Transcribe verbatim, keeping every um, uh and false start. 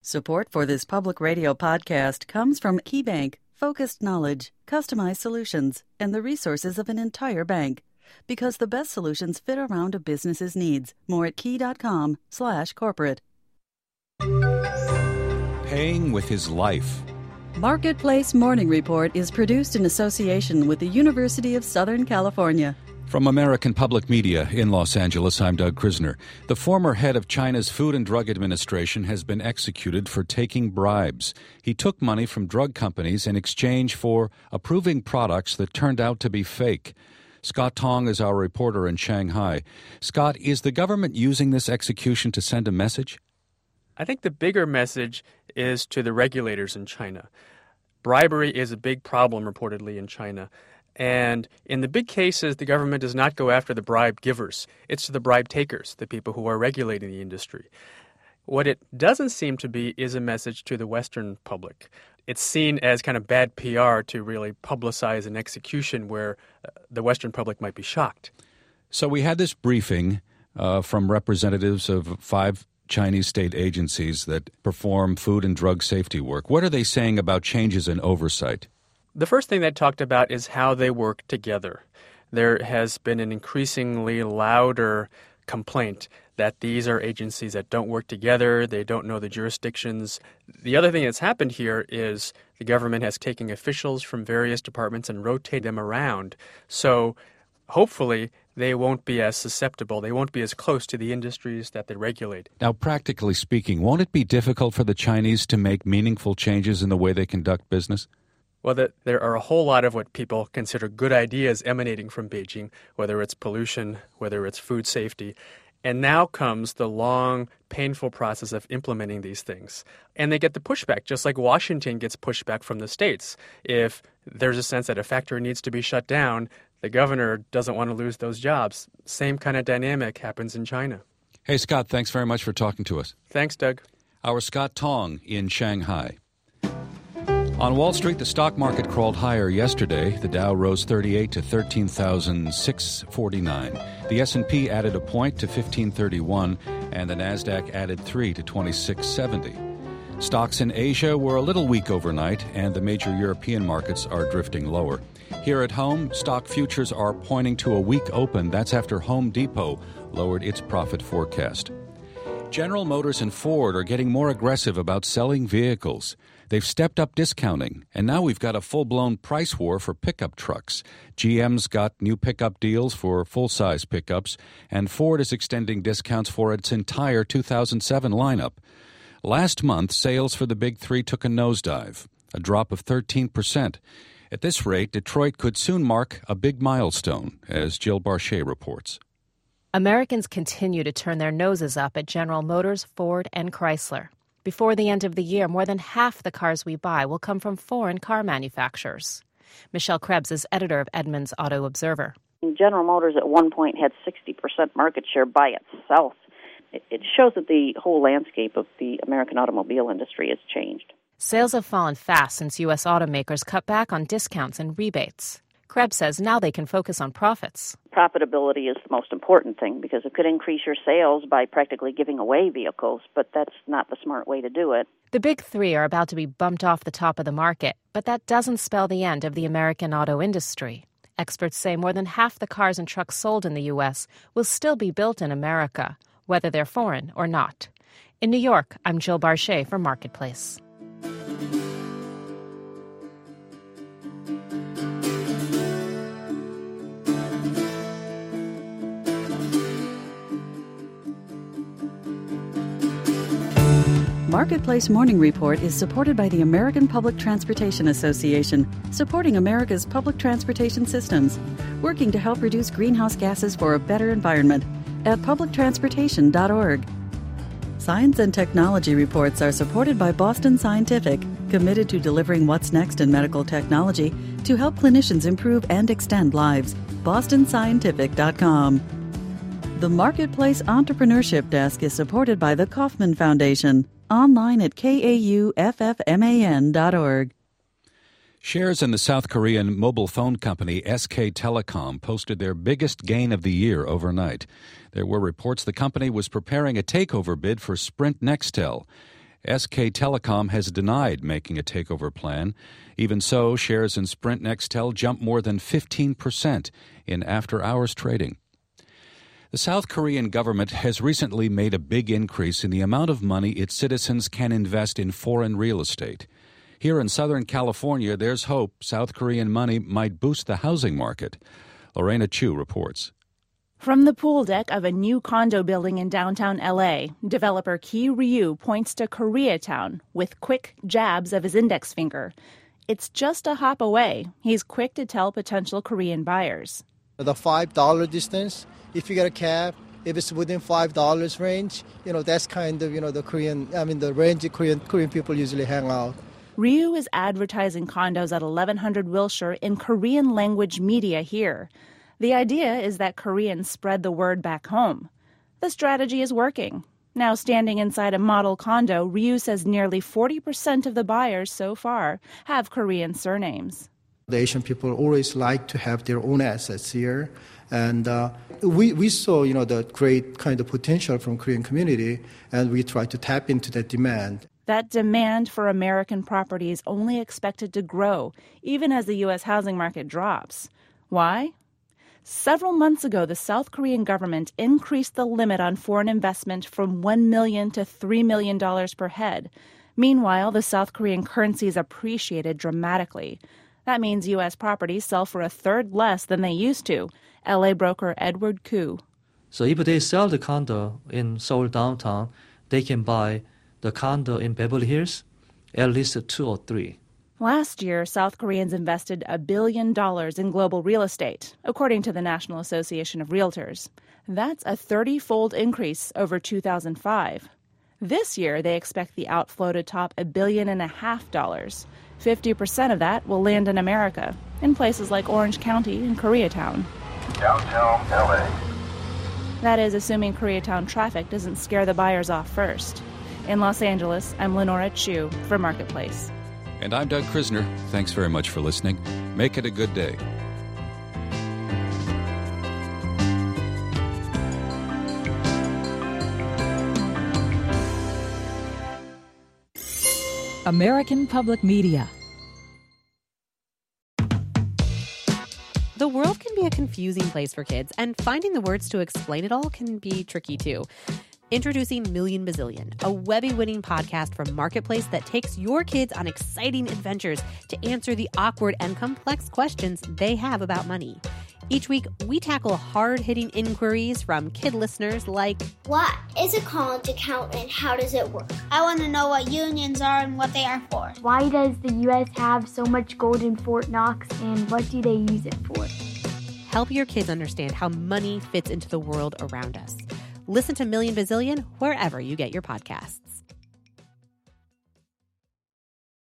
Support for this public radio podcast comes from KeyBank, focused knowledge, customized solutions, and the resources of an entire bank. Because the best solutions fit around a business's needs. More at key.com slash corporate. Paying with his life. Marketplace Morning Report is produced in association with the University of Southern California. From American Public Media in Los Angeles, I'm Doug Krisner. The former head of China's Food and Drug Administration has been executed for taking bribes. He took money from drug companies in exchange for approving products that turned out to be fake. Scott Tong is our reporter in Shanghai. Scott, is the government using this execution to send a message? I think the bigger message is to the regulators in China. Bribery is a big problem, reportedly, in China. And in the big cases, the government does not go after the bribe givers. It's to the bribe takers, the people who are regulating the industry. What it doesn't seem to be is a message to the Western public. It's seen as kind of bad P R to really publicize an execution where the Western public might be shocked. So we had this briefing uh, from representatives of five Chinese state agencies that perform food and drug safety work. What are they saying about changes in oversight? The first thing they talked about is how they work together. There has been an increasingly louder complaint that these are agencies that don't work together, they don't know the jurisdictions. The other thing that's happened here is the government has taken officials from various departments and rotated them around. So hopefully they won't be as susceptible, they won't be as close to the industries that they regulate. Now, practically speaking, won't it be difficult for the Chinese to make meaningful changes in the way they conduct business? Well, the, there are a whole lot of what people consider good ideas emanating from Beijing, whether it's pollution, whether it's food safety. And now comes the long, painful process of implementing these things. And they get the pushback, just like Washington gets pushback from the states. If there's a sense that a factory needs to be shut down, the governor doesn't want to lose those jobs. Same kind of dynamic happens in China. Hey, Scott, thanks very much for talking to us. Thanks, Doug. Our Scott Tong in Shanghai. On Wall Street, the stock market crawled higher yesterday. The Dow rose thirty-eight to thirteen thousand six hundred forty-nine. The S and P added a point to fifteen thirty-one, and the Nasdaq added three to twenty-six seventy. Stocks in Asia were a little weak overnight, and the major European markets are drifting lower. Here at home, stock futures are pointing to a weak open. That's after Home Depot lowered its profit forecast. General Motors and Ford are getting more aggressive about selling vehicles. They've stepped up discounting, and now we've got a full-blown price war for pickup trucks. G M's got new pickup deals for full-size pickups, and Ford is extending discounts for its entire two thousand seven lineup. Last month, sales for the big three took a nosedive, a drop of thirteen percent. At this rate, Detroit could soon mark a big milestone, as Jill Barchet reports. Americans continue to turn their noses up at General Motors, Ford, and Chrysler. Before the end of the year, more than half the cars we buy will come from foreign car manufacturers. Michelle Krebs is editor of Edmunds Auto Observer. General Motors at one point had sixty percent market share by itself. It, it shows that the whole landscape of the American automobile industry has changed. Sales have fallen fast since U S automakers cut back on discounts and rebates. Krebs says now they can focus on profits. Profitability is the most important thing because it could increase your sales by practically giving away vehicles, but that's not the smart way to do it. The big three are about to be bumped off the top of the market, but that doesn't spell the end of the American auto industry. Experts say more than half the cars and trucks sold in the U S will still be built in America, whether they're foreign or not. In New York, I'm Jill Barchet for Marketplace. Marketplace Morning Report is supported by the American Public Transportation Association, supporting America's public transportation systems, working to help reduce greenhouse gases for a better environment at public transportation dot org. Science and technology reports are supported by Boston Scientific, committed to delivering what's next in medical technology to help clinicians improve and extend lives. boston scientific dot com. The Marketplace Entrepreneurship Desk is supported by the Kauffman Foundation, online at K A U F F M A N dot org. Shares in the South Korean mobile phone company S K Telecom posted their biggest gain of the year overnight. There were reports the company was preparing a takeover bid for Sprint Nextel. S K Telecom has denied making a takeover plan. Even so, shares in Sprint Nextel jumped more than fifteen percent in after-hours trading. The South Korean government has recently made a big increase in the amount of money its citizens can invest in foreign real estate. Here in Southern California, there's hope South Korean money might boost the housing market. Lorena Chu reports. From the pool deck of a new condo building in downtown L A, developer Ki Ryu points to Koreatown with quick jabs of his index finger. It's just a hop away. He's quick to tell potential Korean buyers. The five dollars distance, if you get a cab, if it's within five dollars range, you know, that's kind of, you know, the Korean, I mean, the range Korean, Korean people usually hang out. Ryu is advertising condos at eleven hundred Wilshire in Korean language media here. The idea is that Koreans spread the word back home. The strategy is working. Now standing inside a model condo, Ryu says nearly forty percent of the buyers so far have Korean surnames. The Asian people always like to have their own assets here. And uh, we, we saw, you know, the great kind of potential from Korean community, and we tried to tap into that demand. That demand for American property is only expected to grow, even as the U S housing market drops. Why? Several months ago, the South Korean government increased the limit on foreign investment from one million dollars to three million dollars per head. Meanwhile, the South Korean currency is appreciated dramatically. That means U S properties sell for a third less than they used to. L A broker Edward Koo. So if they sell the condo in Seoul downtown, they can buy the condo in Beverly Hills, at least two or three. Last year, South Koreans invested a billion dollars in global real estate, according to the National Association of Realtors. That's a thirty-fold increase over two thousand five. This year, they expect the outflow to top a billion and a half dollars. fifty percent of that will land in America, in places like Orange County and Koreatown. Downtown L A. That is, assuming Koreatown traffic doesn't scare the buyers off first. In Los Angeles, I'm Lenora Chu for Marketplace. And I'm Doug Krisner. Thanks very much for listening. Make it a good day. American Public Media. The world can be a confusing place for kids, and finding the words to explain it all can be tricky too. Introducing Million Bazillion, a Webby-winning podcast from Marketplace that takes your kids on exciting adventures to answer the awkward and complex questions they have about money. Each week, we tackle hard-hitting inquiries from kid listeners like, what is a college account and how does it work? I want to know what unions are and what they are for. Why does the U S have so much gold in Fort Knox and what do they use it for? Help your kids understand how money fits into the world around us. Listen to Million Bazillion wherever you get your podcasts.